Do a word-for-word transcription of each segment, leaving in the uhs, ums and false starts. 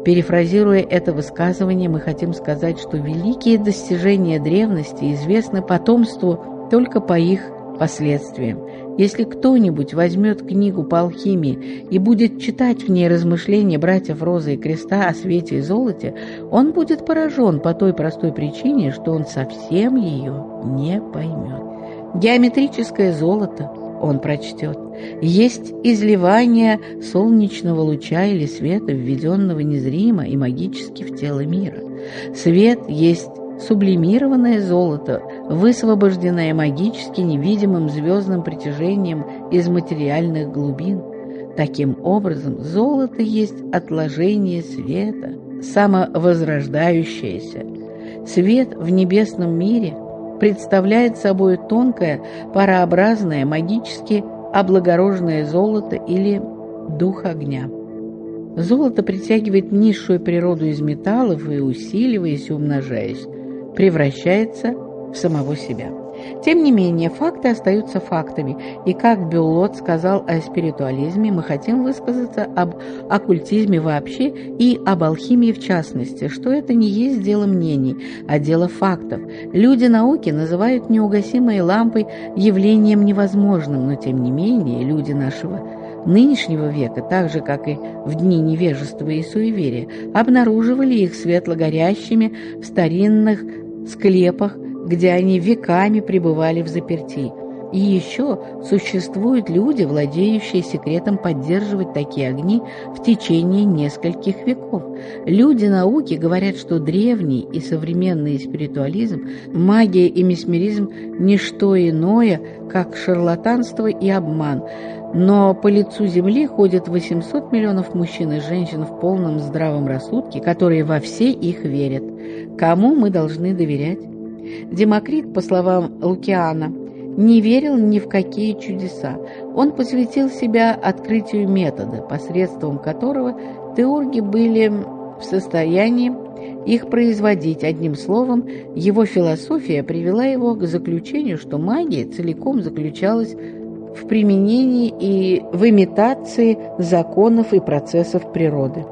Перефразируя это высказывание, мы хотим сказать, что великие достижения древности известны потомству только по их последствиям. Если кто-нибудь возьмет книгу по алхимии и будет читать в ней размышления братьев Розы и Креста о свете и золоте, он будет поражен по той простой причине, что он совсем ее не поймет. Геометрическое золото он прочтет. Есть изливание солнечного луча или света, введенного незримо и магически в тело мира. Свет есть сублимированное золото, высвобожденное магически невидимым звездным притяжением из материальных глубин. Таким образом, золото есть отложение света, самовозрождающееся. Свет в небесном мире представляет собой тонкое, парообразное, магически облагороженное золото или дух огня. Золото притягивает низшую природу из металлов и, усиливаясь и умножаясь, превращается в самого себя. Тем не менее, факты остаются фактами, и, как Бюлот сказал о спиритуализме, мы хотим высказаться об оккультизме вообще и об алхимии в частности, что это не есть дело мнений, а дело фактов. Люди науки называют неугасимой лампой явлением невозможным, но, тем не менее, люди нашего нынешнего века, так же, как и в дни невежества и суеверия, обнаруживали их светло горящими в старинных склепах, где они веками пребывали в заперти. И еще существуют люди, владеющие секретом поддерживать такие огни в течение нескольких веков. Люди науки говорят, что древний и современный спиритуализм, магия и месмеризм – не что иное, как шарлатанство и обман. Но по лицу Земли ходят восемьсот миллионов мужчин и женщин в полном здравом рассудке, которые во все их верят. Кому мы должны доверять? Демокрит, по словам Лукиана, не верил ни в какие чудеса. Он посвятил себя открытию метода, посредством которого теурги были в состоянии их производить. Одним словом, его философия привела его к заключению, что магия целиком заключалась в применении и в имитации законов и процессов природы.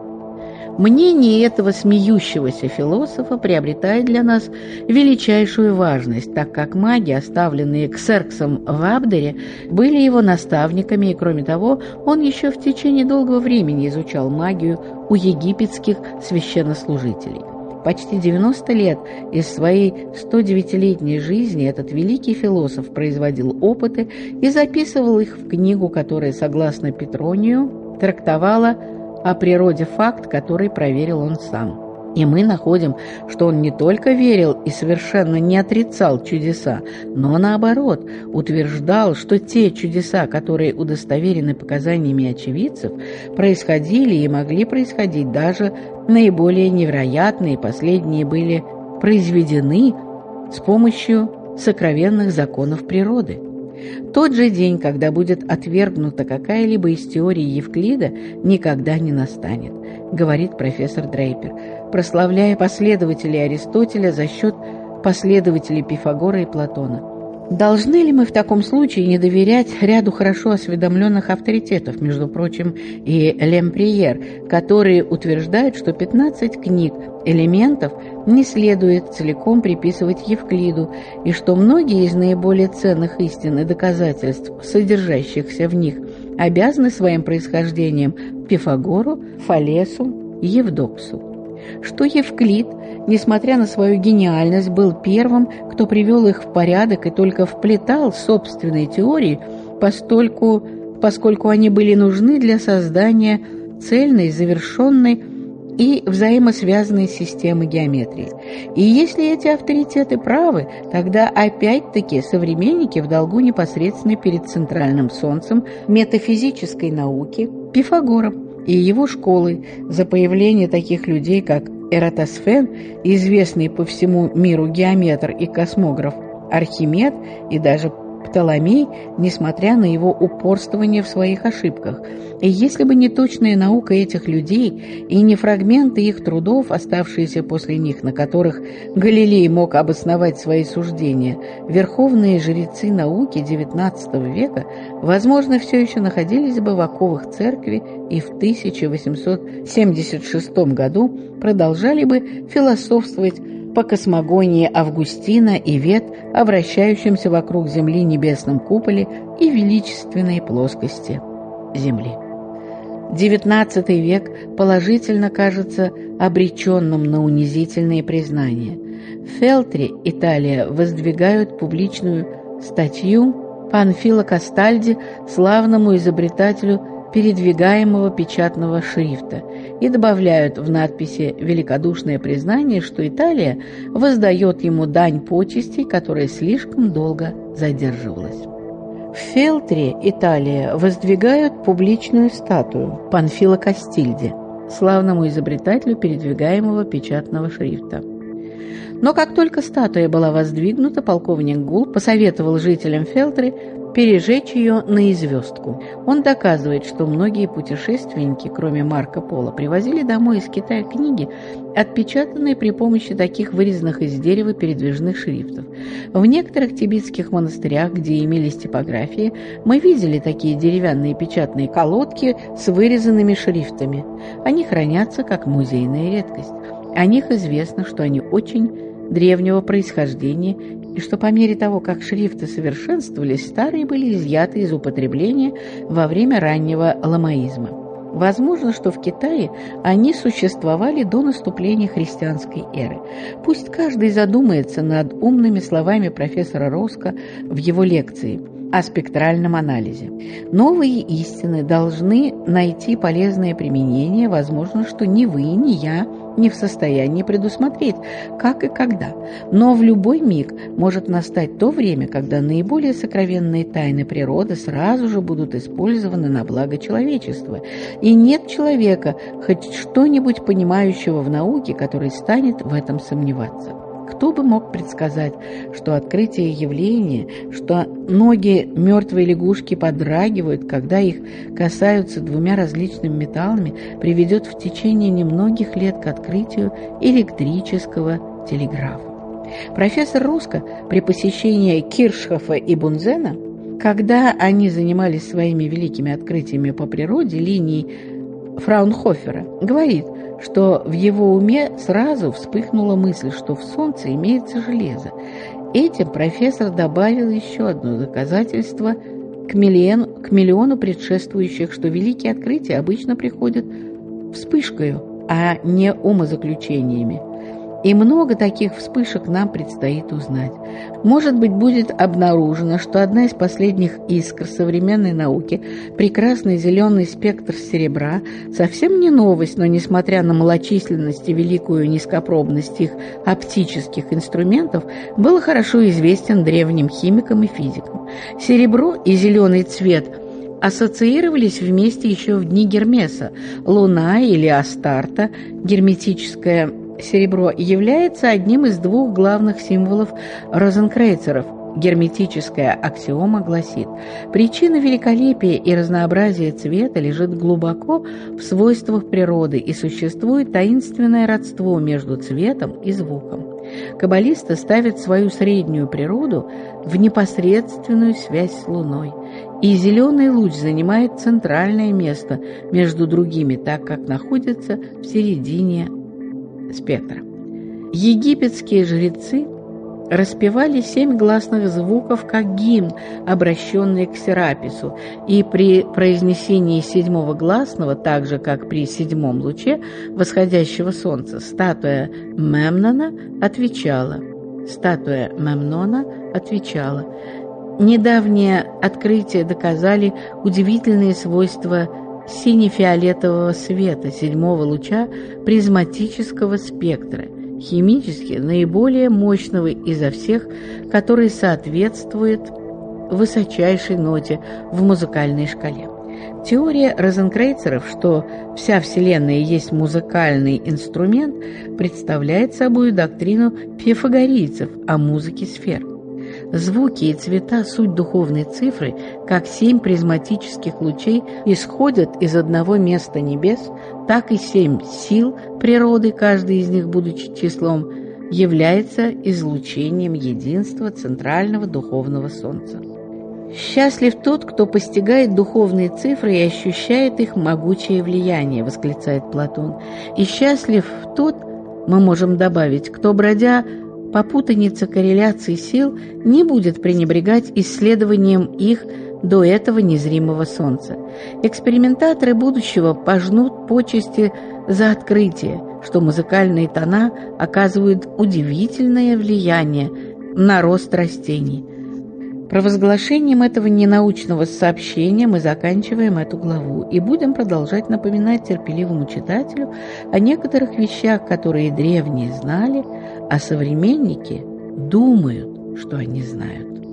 Мнение этого смеющегося философа приобретает для нас величайшую важность, так как маги, оставленные Ксерксом в Абдере, были его наставниками, и, кроме того, он еще в течение долгого времени изучал магию у египетских священнослужителей. Почти девяносто лет из своей сто девятилетней жизни этот великий философ производил опыты и записывал их в книгу, которая, согласно Петронию, трактовала о природе факт, который проверил он сам. И мы находим, что он не только верил и совершенно не отрицал чудеса, но наоборот утверждал, что те чудеса, которые удостоверены показаниями очевидцев, происходили и могли происходить, даже наиболее невероятные, последние были произведены с помощью сокровенных законов природы. Тот же день, когда будет отвергнута какая-либо из теорий Евклида, никогда не настанет, говорит профессор Дрейпер, прославляя последователей Аристотеля за счет последователей Пифагора и Платона. Должны ли мы в таком случае не доверять ряду хорошо осведомленных авторитетов, между прочим, и Лемприер, которые утверждают, что пятнадцать книг элементов не следует целиком приписывать Евклиду, и что многие из наиболее ценных истин и доказательств, содержащихся в них, обязаны своим происхождением Пифагору, Фалесу и Евдоксу? Что Евклид, несмотря на свою гениальность, был первым, кто привел их в порядок и только вплетал собственные теории, постольку, поскольку они были нужны для создания цельной, завершенной и взаимосвязанной системы геометрии. И если эти авторитеты правы, тогда опять-таки современники в долгу непосредственно перед центральным солнцем метафизической науки Пифагором и его школой за появление таких людей, как Эратосфен, известный по всему миру геометр и космограф Архимед, и даже Птоломей, несмотря на его упорствование в своих ошибках. И если бы не точная наука этих людей и не фрагменты их трудов, оставшиеся после них, на которых Галилей мог обосновать свои суждения, верховные жрецы науки девятнадцатого века, возможно, все еще находились бы в оковах церкви и в тысяча восемьсот семьдесят шестом году продолжали бы философствовать по космогонии Августина и Вет о вращающемся вокруг Земли небесном куполе и величественной плоскости Земли. девятнадцатый век положительно кажется обреченным на унизительные признания. В Фелтри, Италия, воздвигают публичную статью Панфило Кастальди, славному изобретателю передвигаемого печатного шрифта, и добавляют в надписи великодушное признание, что Италия воздает ему дань почестей, которая слишком долго задерживалась. В Фелтри, Италия, воздвигают публичную статую Панфило Кастильди, славному изобретателю передвигаемого печатного шрифта. Но как только статуя была воздвигнута, полковник Гул посоветовал жителям Фелтри пережечь ее на известку. Он доказывает, что многие путешественники, кроме Марко Поло, привозили домой из Китая книги, отпечатанные при помощи таких вырезанных из дерева передвижных шрифтов. В некоторых тибетских монастырях, где имелись типографии, мы видели такие деревянные печатные колодки с вырезанными шрифтами. Они хранятся как музейная редкость. О них известно, что они очень древнего происхождения, и что по мере того, как шрифты совершенствовались, старые были изъяты из употребления во время раннего ламаизма. Возможно, что в Китае они существовали до наступления христианской эры. Пусть каждый задумается над умными словами профессора Роско в его лекции о спектральном анализе. Новые истины должны найти полезное применение, возможно, что ни вы, ни я не в состоянии предусмотреть, как и когда. Но в любой миг может настать то время, когда наиболее сокровенные тайны природы сразу же будут использованы на благо человечества. И нет человека, хоть что-нибудь понимающего в науке, который станет в этом сомневаться. Кто бы мог предсказать, что открытие явления, что ноги мертвой лягушки подрагивают, когда их касаются двумя различными металлами, приведет в течение немногих лет к открытию электрического телеграфа. Профессор Роско при посещении Киршхофа и Бунзена, когда они занимались своими великими открытиями по природе линий Фраунхофера, говорит, что в его уме сразу вспыхнула мысль, что в Солнце имеется железо. Этим профессор добавил еще одно доказательство к миллиону, к миллиону предшествующих, что великие открытия обычно приходят вспышкою, а не умозаключениями. И много таких вспышек нам предстоит узнать. Может быть, будет обнаружено, что одна из последних искр современной науки, прекрасный зеленый спектр серебра, совсем не новость, но, несмотря на малочисленность и великую низкопробность их оптических инструментов, был хорошо известен древним химикам и физикам. Серебро и зеленый цвет ассоциировались вместе еще в дни Гермеса. Луна или Астарта, герметическое серебро, является одним из двух главных символов розенкрейцеров. Герметическая аксиома гласит: причина великолепия и разнообразия цвета лежит глубоко в свойствах природы, и существует таинственное родство между цветом и звуком. Каббалисты ставят свою среднюю природу в непосредственную связь с Луной, и зеленый луч занимает центральное место между другими, так как находится в середине спектра. Египетские жрецы распевали семь гласных звуков как гимн, обращенный к Серапису, и при произнесении седьмого гласного, так же как при седьмом луче восходящего солнца, статуя Мемнона отвечала. Статуя Мемнона отвечала. Недавние открытия доказали удивительные свойства сине-фиолетового света седьмого луча призматического спектра, химически наиболее мощного изо всех, который соответствует высочайшей ноте в музыкальной шкале. Теория розенкрейцеров, что вся Вселенная есть музыкальный инструмент, представляет собой доктрину пифагорейцев о музыке сфер. Звуки и цвета – суть духовной цифры, как семь призматических лучей исходят из одного места небес, так и семь сил природы, каждый из них, будучи числом, является излучением единства центрального духовного солнца. «Счастлив тот, кто постигает духовные цифры и ощущает их могучее влияние», – восклицает Платон. «И счастлив тот, мы можем добавить, кто, бродя по путанице корреляций сил, не будет пренебрегать исследованием их до этого незримого солнца. Экспериментаторы будущего пожнут почести за открытие, что музыкальные тона оказывают удивительное влияние на рост растений». Провозглашением этого ненаучного сообщения мы заканчиваем эту главу и будем продолжать напоминать терпеливому читателю о некоторых вещах, которые древние знали, а современники думают, что они знают.